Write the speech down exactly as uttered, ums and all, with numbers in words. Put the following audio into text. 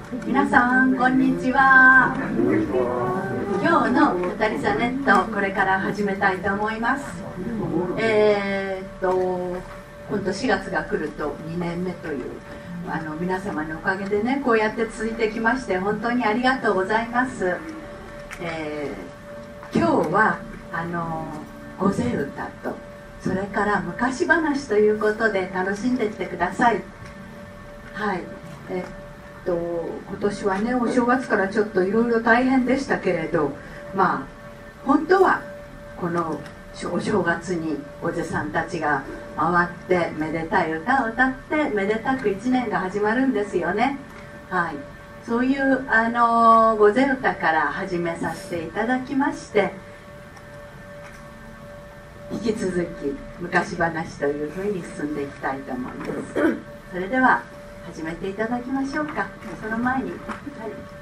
皆さんこんにちは。今日の語りザネット、これから始めたいと思います。えー、っと今度しがつが来るとにねんめというあの皆様のおかげでね、こうやって続いてきまして本当にありがとうございます。えー、今日はあの御勢歌とそれから昔話ということで楽しんでいってください。はい、えっと今年はね、お正月からちょっといろいろ大変でしたけれど、まあ本当はこのお正月におじさんたちが回ってめでたい歌を歌ってめでたくいちねんが始まるんですよね。はい、そういうあの御勢歌から始めさせていただきまして、引き続き昔話というふうに進んでいきたいと思います。それでは始めていただきましょうか。その前に、はい